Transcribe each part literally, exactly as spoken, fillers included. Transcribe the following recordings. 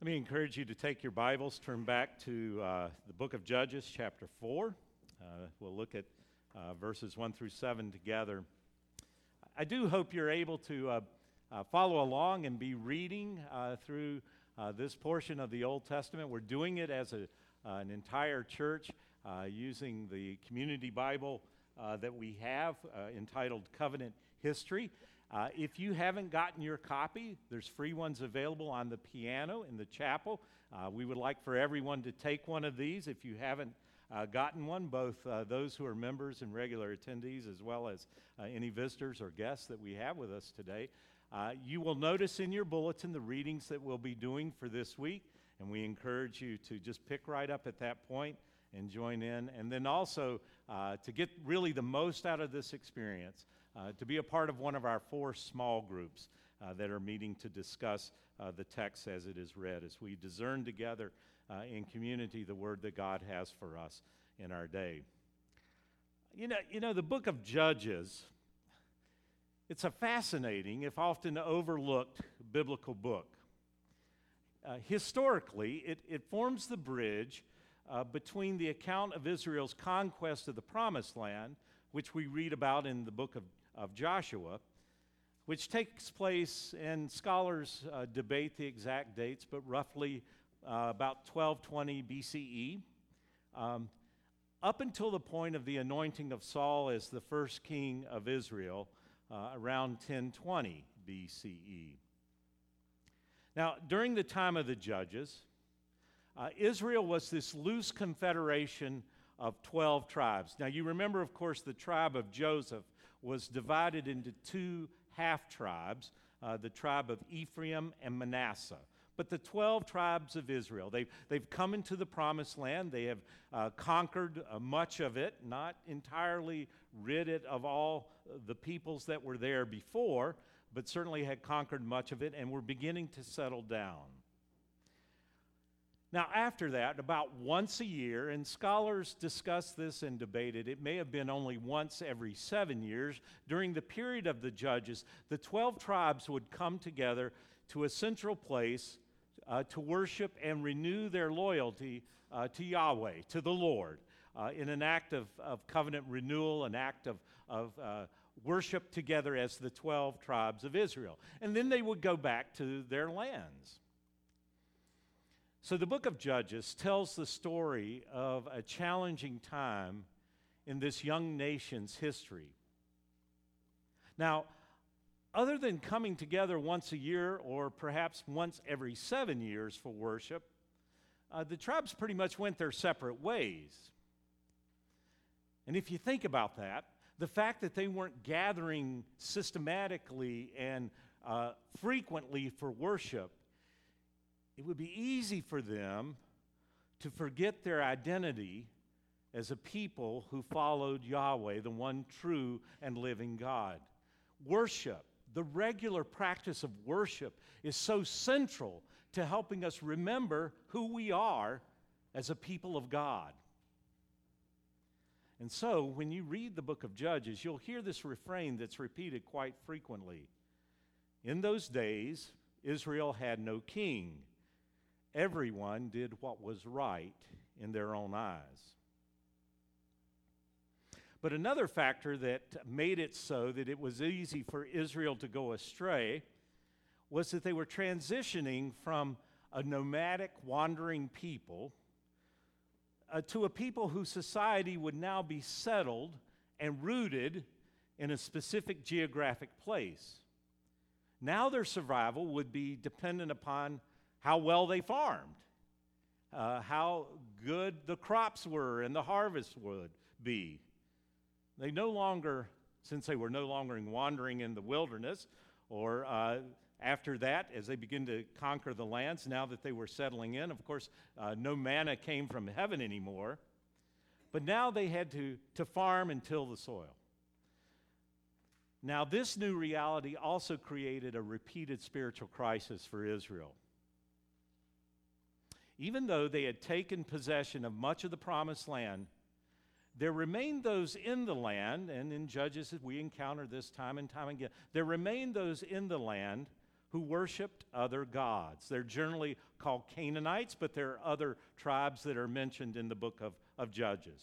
Let me encourage you to take your Bibles, turn back to uh, the book of Judges, chapter four. Uh, we'll look at uh, verses one through seven together. I do hope you're able to uh, uh, follow along and be reading uh, through uh, this portion of the Old Testament. We're doing it as a, uh, an entire church uh, using the community Bible uh, that we have uh, entitled Covenant History. Uh, if you haven't gotten your copy, there's free ones available on the piano in the chapel. Uh, we would like for everyone to take one of these. If you haven't uh, gotten one, both uh, those who are members and regular attendees as well as uh, any visitors or guests that we have with us today, uh, you will notice in your bulletin the readings that we'll be doing for this week, and we encourage you to just pick right up at that point and join in. And then also uh, to get really the most out of this experience, Uh, to be a part of one of our four small groups uh, that are meeting to discuss uh, the text as it is read, as we discern together uh, in community the word that God has for us in our day. You know, you know, the book of Judges, it's a fascinating, if often overlooked, biblical book. Uh, historically, it, it forms the bridge uh, between the account of Israel's conquest of the Promised Land, which we read about in the book of of Joshua, which takes place, and scholars uh, debate the exact dates, but roughly uh, about twelve twenty B C E, um, up until the point of the anointing of Saul as the first king of Israel uh, around ten twenty B C E. Now, during the time of the Judges, uh, Israel was this loose confederation of twelve tribes. Now, you remember, of course, the tribe of Joseph was divided into two half-tribes, uh, the tribe of Ephraim and Manasseh. But the twelve tribes of Israel, they've, they've come into the Promised Land. They have uh, conquered uh, much of it, not entirely rid it of all the peoples that were there before, but certainly had conquered much of it and were beginning to settle down. Now, after that, about once a year, and scholars discuss this and debate it, it may have been only once every seven years, during the period of the Judges, the twelve tribes would come together to a central place uh, to worship and renew their loyalty uh, to Yahweh, to the Lord, uh, in an act of, of covenant renewal, an act of, of uh, worship together as the twelve tribes of Israel. And then they would go back to their lands. So the book of Judges tells the story of a challenging time in this young nation's history. Now, other than coming together once a year or perhaps once every seven years for worship, uh, the tribes pretty much went their separate ways. And if you think about that, the fact that they weren't gathering systematically and uh, frequently for worship, it would be easy for them to forget their identity as a people who followed Yahweh, the one true and living God. Worship, the regular practice of worship, is so central to helping us remember who we are as a people of God. And so, when you read the book of Judges, you'll hear this refrain that's repeated quite frequently. In those days, Israel had no king. Everyone did what was right in their own eyes. But another factor that made it so that it was easy for Israel to go astray was that they were transitioning from a nomadic, wandering people uh, to a people whose society would now be settled and rooted in a specific geographic place. Now their survival would be dependent upon how well they farmed, uh, how good the crops were and the harvest would be. They no longer, since they were no longer wandering in the wilderness, or uh, after that, as they begin to conquer the lands, now that they were settling in, of course, uh, no manna came from heaven anymore, but now they had to, to farm and till the soil. Now, this new reality also created a repeated spiritual crisis for Israel. Even though they had taken possession of much of the Promised Land, there remained those in the land, and in Judges we encounter this time and time again, there remained those in the land who worshiped other gods. They're generally called Canaanites, but there are other tribes that are mentioned in the book of, of Judges.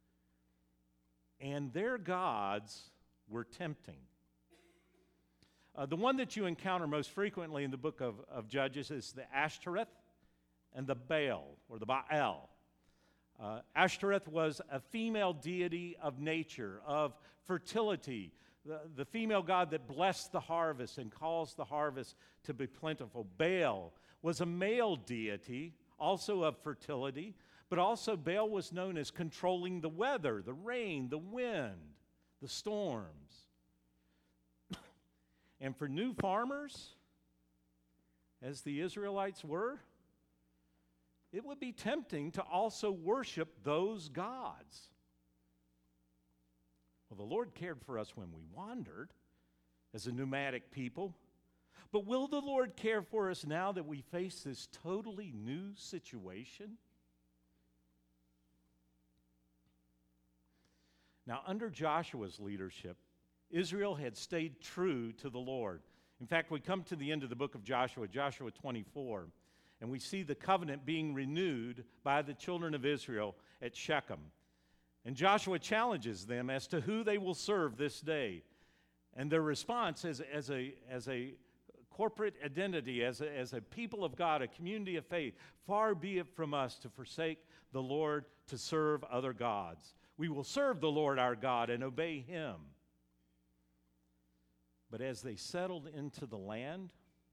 And their gods were tempting. Uh, the one that you encounter most frequently in the book of, of Judges is the Ashtoreth and the Baal, or the Baal. Uh, Ashtoreth was a female deity of nature, of fertility, the, the female god that blessed the harvest and caused the harvest to be plentiful. Baal was a male deity, also of fertility, but also Baal was known as controlling the weather, the rain, the wind, the storms. And for new farmers, as the Israelites were, it would be tempting to also worship those gods. Well, the Lord cared for us when we wandered as a nomadic people, but will the Lord care for us now that we face this totally new situation? Now, under Joshua's leadership, Israel had stayed true to the Lord. In fact, we come to the end of the book of Joshua, Joshua twenty-four, and we see the covenant being renewed by the children of Israel at Shechem. And Joshua challenges them as to who they will serve this day. And their response as, as, a, as a corporate identity, as a, as a people of God, a community of faith, far be it from us to forsake the Lord to serve other gods. We will serve the Lord our God and obey Him. But as they settled into the land,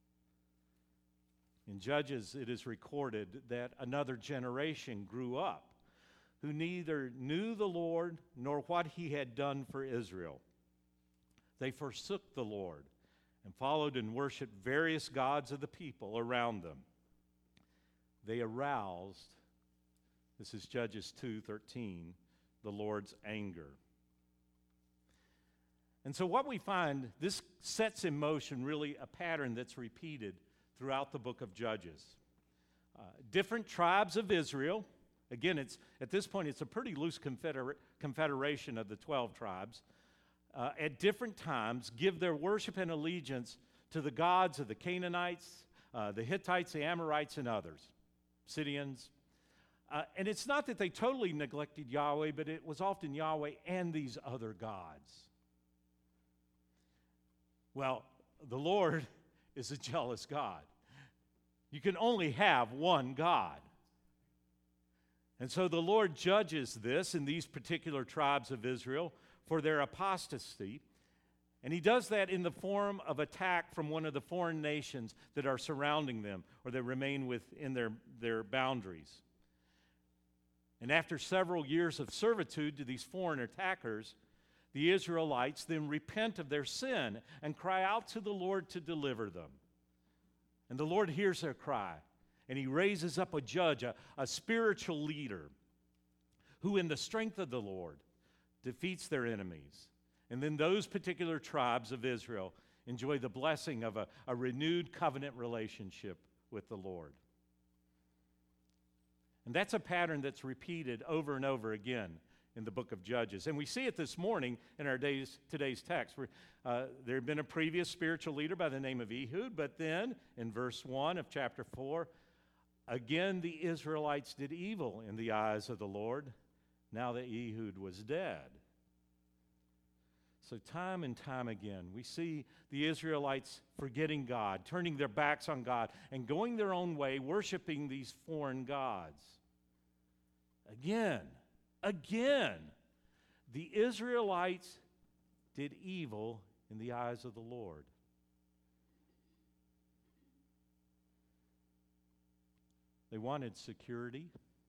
in Judges it is recorded that another generation grew up who neither knew the Lord nor what He had done for Israel. They forsook the Lord and followed and worshiped various gods of the people around them. They aroused, this is Judges two thirteen, the Lord's anger. And so what we find, this sets in motion really a pattern that's repeated throughout the book of Judges. Uh, different tribes of Israel, again, it's at this point, it's a pretty loose confeder- confederation of the twelve tribes, uh, at different times give their worship and allegiance to the gods of the Canaanites, uh, the Hittites, the Amorites, and others, Sidonians. Uh, and it's not that they totally neglected Yahweh, but it was often Yahweh and these other gods. Well, the Lord is a jealous God. You can only have one God. And so the Lord judges this in these particular tribes of Israel for their apostasy. And He does that in the form of attack from one of the foreign nations that are surrounding them or that remain within their, their boundaries. And after several years of servitude to these foreign attackers, the Israelites then repent of their sin and cry out to the Lord to deliver them. And the Lord hears their cry, and He raises up a judge, a, a spiritual leader, who in the strength of the Lord defeats their enemies. And then those particular tribes of Israel enjoy the blessing of a, a renewed covenant relationship with the Lord. And that's a pattern that's repeated over and over again in the book of Judges. And we see it this morning in our days, today's text. Where, uh, there had been a previous spiritual leader by the name of Ehud, but then in verse one of chapter four, again the Israelites did evil in the eyes of the Lord, now that Ehud was dead. So time and time again, we see the Israelites forgetting God, turning their backs on God, and going their own way, worshiping these foreign gods. Again, again, the Israelites did evil in the eyes of the Lord. They wanted security.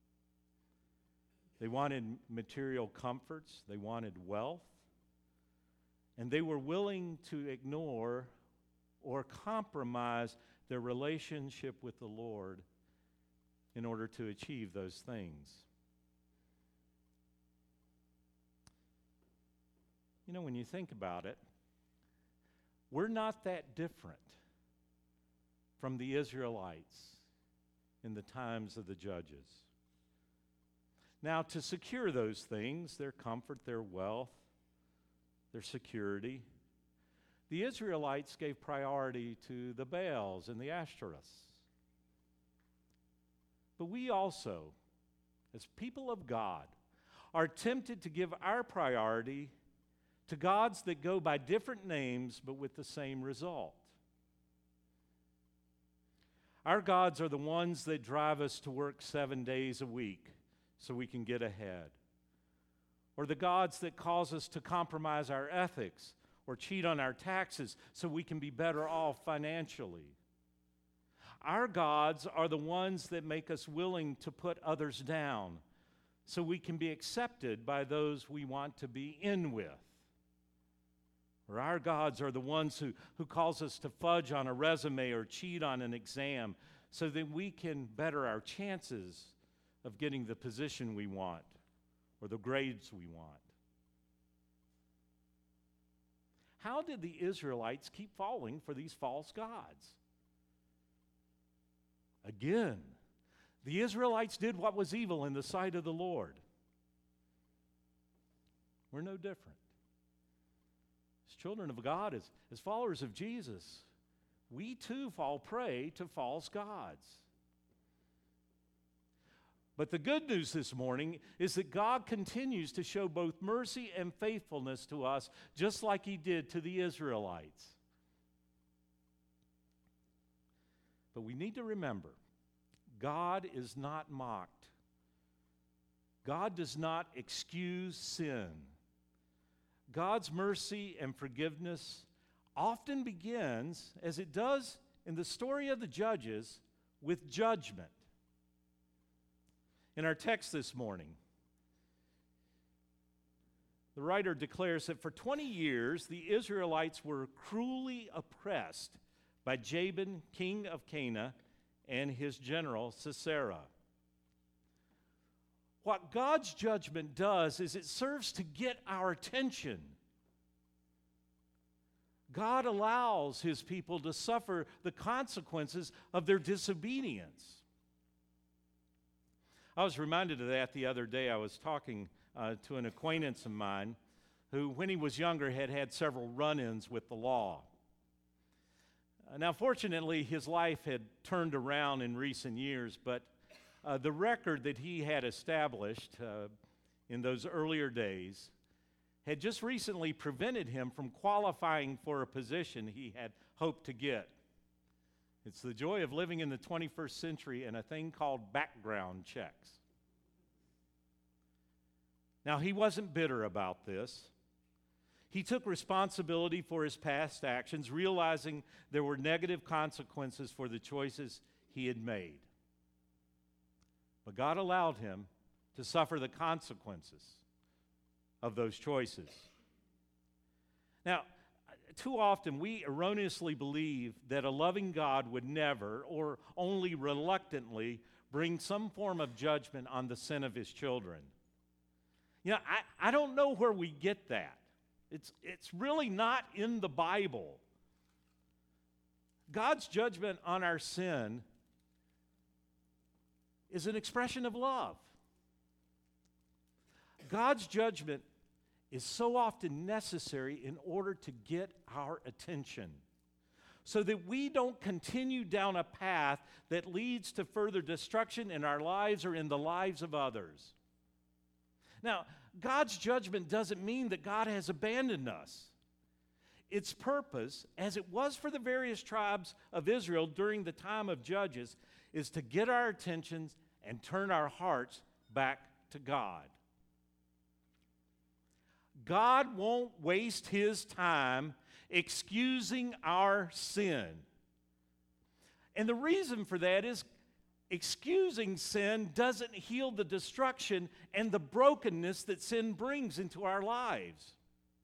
They wanted material comforts. They wanted wealth. And they were willing to ignore or compromise their relationship with the Lord in order to achieve those things. You know, when you think about it, we're not that different from the Israelites in the times of the Judges. Now, to secure those things, their comfort, their wealth, their security, The Israelites gave priority to the Baals and the Ashtoreths. But we also, as people of God, are tempted to give our priority to gods that go by different names but with the same result. Our gods are the ones that drive us to work seven days a week so we can get ahead. Or the gods that cause us to compromise our ethics or cheat on our taxes so we can be better off financially. Our gods are the ones that make us willing to put others down so we can be accepted by those we want to be in with. Or our gods are the ones who, who cause us to fudge on a resume or cheat on an exam so that we can better our chances of getting the position we want or the grades we want. How did the Israelites keep falling for these false gods? Again, the Israelites did what was evil in the sight of the Lord. We're no different. As children of God, as, as followers of Jesus, we too fall prey to false gods. But the good news this morning is that God continues to show both mercy and faithfulness to us, just like He did to the Israelites. But we need to remember, God is not mocked. God does not excuse sin. God's mercy and forgiveness often begins, as it does in the story of the Judges, with judgment. In our text this morning, the writer declares that for twenty years the Israelites were cruelly oppressed by Jabin, king of Canaan, and his general Sisera. What God's judgment does is it serves to get our attention. God allows His people to suffer the consequences of their disobedience. I was reminded of that the other day. I was talking uh, to an acquaintance of mine who, when he was younger, had had several run-ins with the law. Uh, now, fortunately, his life had turned around in recent years, but uh, the record that he had established uh, in those earlier days had just recently prevented him from qualifying for a position he had hoped to get. It's the joy of living in the twenty-first century and a thing called background checks. Now, he wasn't bitter about this. He took responsibility for his past actions, realizing there were negative consequences for the choices he had made. But God allowed him to suffer the consequences of those choices. Now, too often we erroneously believe that a loving God would never, or only reluctantly, bring some form of judgment on the sin of His children. You know, I, I don't know where we get that. It's, it's really not in the Bible. God's judgment on our sin is an expression of love. God's judgment is so often necessary in order to get our attention, so that we don't continue down a path that leads to further destruction in our lives or in the lives of others. Now, God's judgment doesn't mean that God has abandoned us. Its purpose, as it was for the various tribes of Israel during the time of Judges, is to get our attentions and turn our hearts back to God. God won't waste His time excusing our sin. And the reason for that is excusing sin doesn't heal the destruction and the brokenness that sin brings into our lives.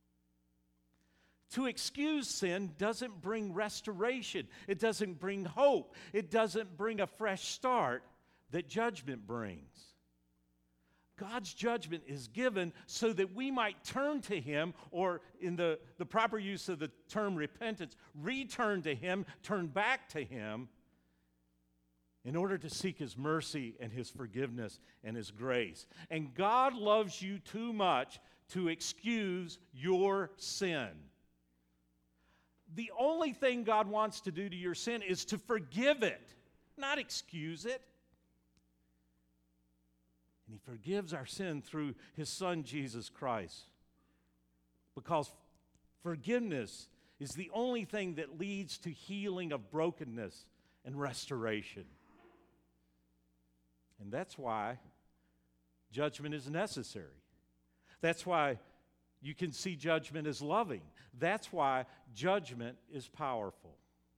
To excuse sin doesn't bring restoration. It doesn't bring hope. It doesn't bring a fresh start that judgment brings. God's judgment is given so that we might turn to Him, or in the, the proper use of the term repentance, return to Him, turn back to Him, in order to seek His mercy and His forgiveness and His grace. And God loves you too much to excuse your sin. The only thing God wants to do to your sin is to forgive it, not excuse it. And He forgives our sin through His Son, Jesus Christ. Because forgiveness is the only thing that leads to healing of brokenness and restoration. And that's why judgment is necessary. That's why you can see judgment as loving. That's why judgment is powerful.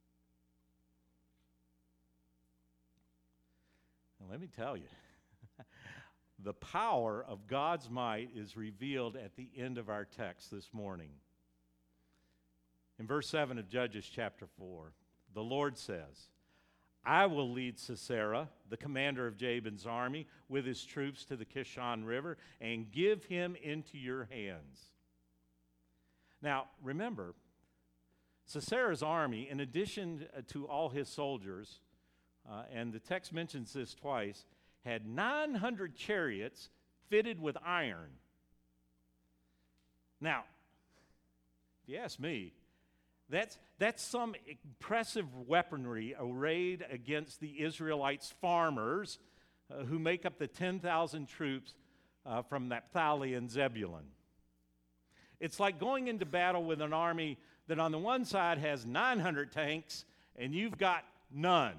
And let me tell you, the power of God's might is revealed at the end of our text this morning. In verse seven of Judges chapter four, the Lord says, I will lead Sisera, the commander of Jabin's army, with his troops to the Kishon River and give him into your hands. Now, remember, Sisera's army, in addition to all his soldiers, uh, and the text mentions this twice, had nine hundred chariots fitted with iron. Now, if you ask me, that's, that's some impressive weaponry arrayed against the Israelites' farmers uh, who make up the ten thousand troops uh, from Naphtali and Zebulun. It's like going into battle with an army that on the one side has nine hundred tanks and you've got none.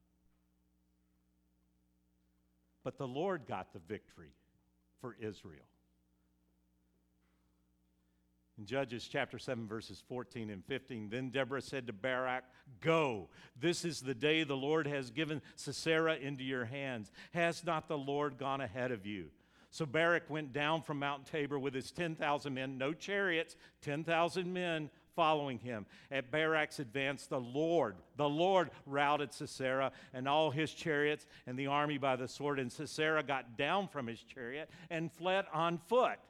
But the Lord got the victory for Israel. In Judges chapter seven, verses fourteen and fifteen, then Deborah said to Barak, go, this is the day the Lord has given Sisera into your hands. Has not the Lord gone ahead of you? So Barak went down from Mount Tabor with his ten thousand men, no chariots, ten thousand men following him. At Barak's advance, the Lord, the Lord routed Sisera and all his chariots and the army by the sword. And Sisera got down from his chariot and fled on foot.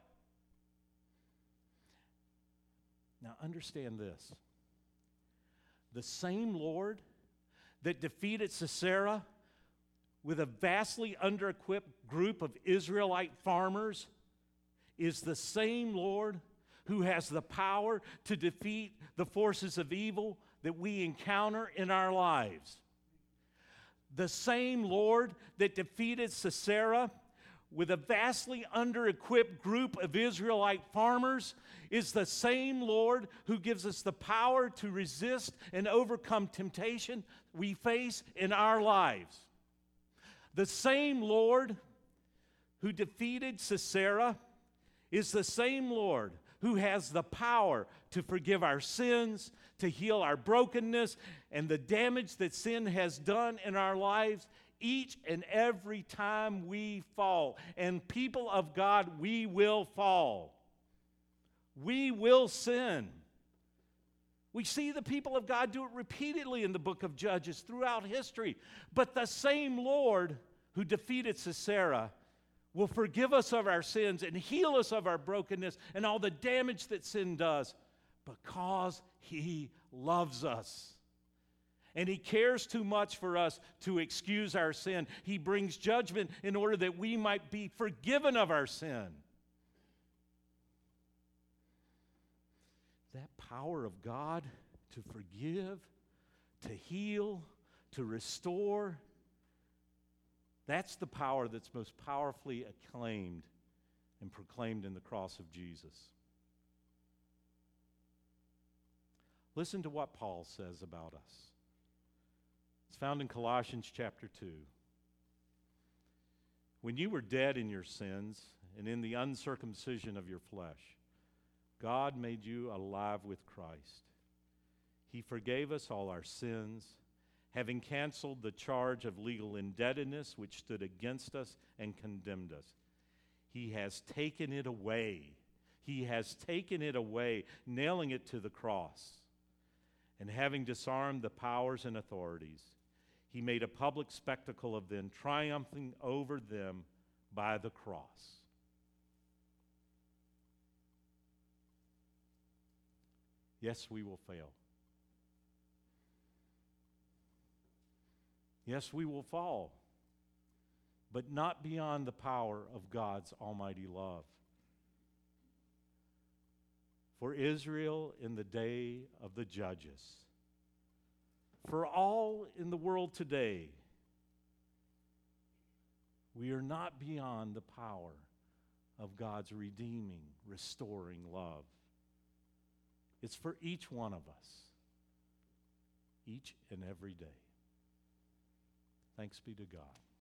Now understand this. The same Lord that defeated Sisera with a vastly under-equipped group of Israelite farmers is the same Lord who has the power to defeat the forces of evil that we encounter in our lives. The same Lord that defeated Sisera with a vastly under-equipped group of Israelite farmers is the same Lord who gives us the power to resist and overcome temptation we face in our lives. The same Lord who defeated Sisera is the same Lord who has the power to forgive our sins, to heal our brokenness, and the damage that sin has done in our lives each and every time we fall. And people of God, we will fall. We will sin. We see the people of God do it repeatedly in the book of Judges throughout history. But the same Lord who defeated Sisera will forgive us of our sins and heal us of our brokenness and all the damage that sin does because He loves us. And He cares too much for us to excuse our sin. He brings judgment in order that we might be forgiven of our sin. That power of God to forgive, to heal, to restore, that's the power that's most powerfully acclaimed and proclaimed in the cross of Jesus. Listen to what Paul says about us. It's found in Colossians chapter two. When you were dead in your sins and in the uncircumcision of your flesh, God made you alive with Christ. He forgave us all our sins, having canceled the charge of legal indebtedness which stood against us and condemned us. He has taken it away. He has taken it away, nailing it to the cross. And having disarmed the powers and authorities, He made a public spectacle of them, triumphing over them by the cross. Yes, we will fail. Yes, we will fall, but not beyond the power of God's almighty love. for Israel in the day of the judges, for all in the world today. We are not beyond the power of God's redeeming, restoring love. It's for each one of us, each and every day. Thanks be to God.